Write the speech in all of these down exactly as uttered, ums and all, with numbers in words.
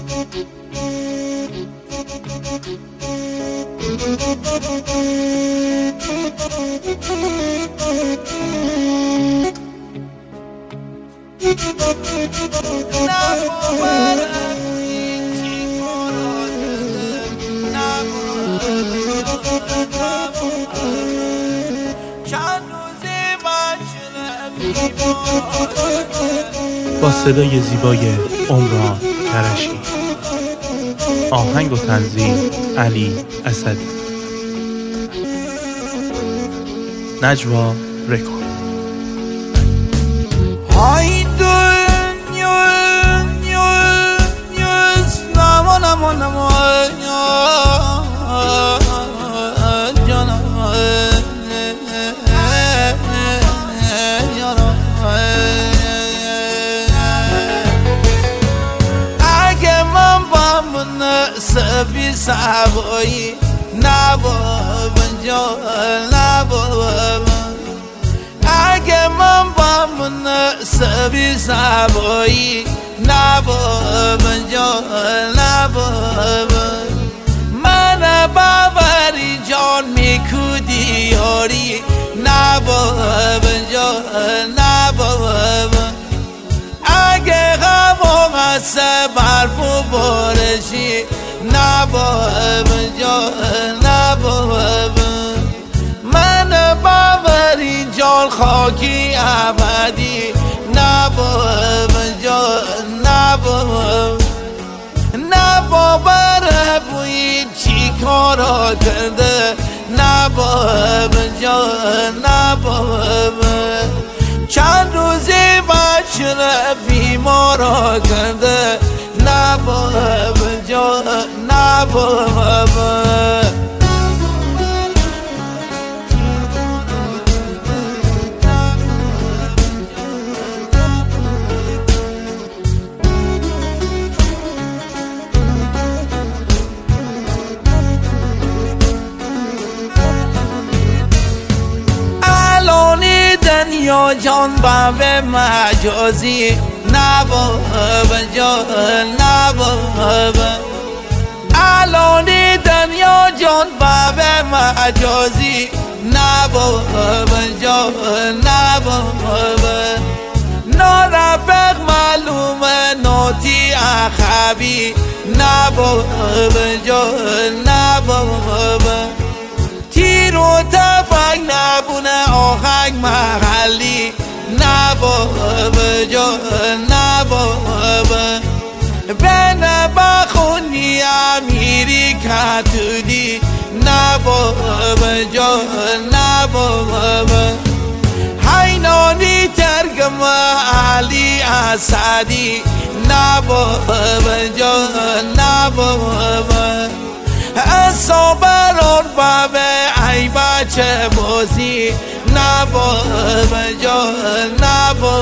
با صدای زیبای عمران کرشی، آهنگ و تنظیم علی اسدی، نجوا رکورد. های دنیا نما نما نما اگه من با من سبی سوایی نبا بنجا نبا اگه من با من سبی سوایی نبا بنجا نبا من باوری جان میکودی یاری نبا بنجا نبا اگه غم غصه برف و بارشی نبا بنجا نبا من باوری جان خاکی ابدی نبا بنجا نبا نبا بر بوی چی کارا کرده نبا بنجا نبا چند روزی بچه بیمارا کرده نبا بنجا نبا دنیا جان باب مجازی نبا بنجا نبا الانی دنیا جان باب مجازی نبا بنجا نبا نارفق معلومه نوتی اخبی نبا بنجا نبا تیر و تفنگ نبونه آهنگ محلی نبا بجا نبا بنا بخونی امیری کتودی نبا بجا نبا حینانی ترگم علی اسدی نبا بجا نبا صبران باب ای بچه بازی نبا بجا نبا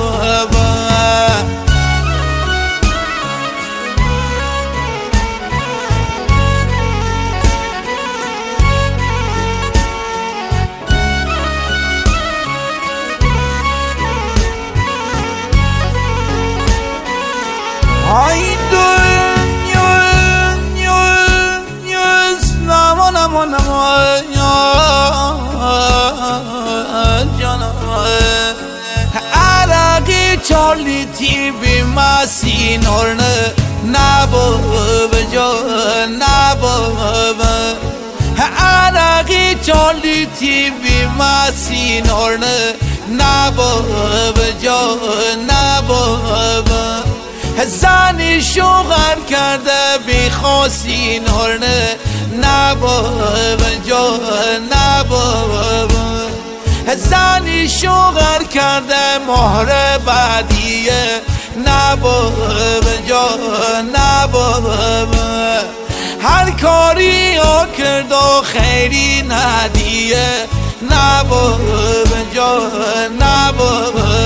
ای دنیا نما نما نما عرقی چالی تی بی ماسی نورنه نبا بجا نبا عرقی چالی تی بی ماسی نورنه نبا بجا نبا زنی شوغر کرده بی خاصی نورنه نبا بنجا نبا زنی شوغر کرده مهر بدیه نبا بنجا نبا هر کاری ها کرد و خیری ندیه نبا بنجا نبا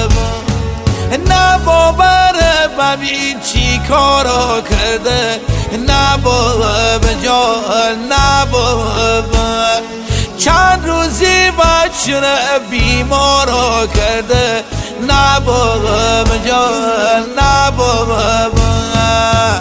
نبا بره ببین چی کارا کرده نبا بجا نبا چند روزی بچه بیمارا کرده نبا بجا نبا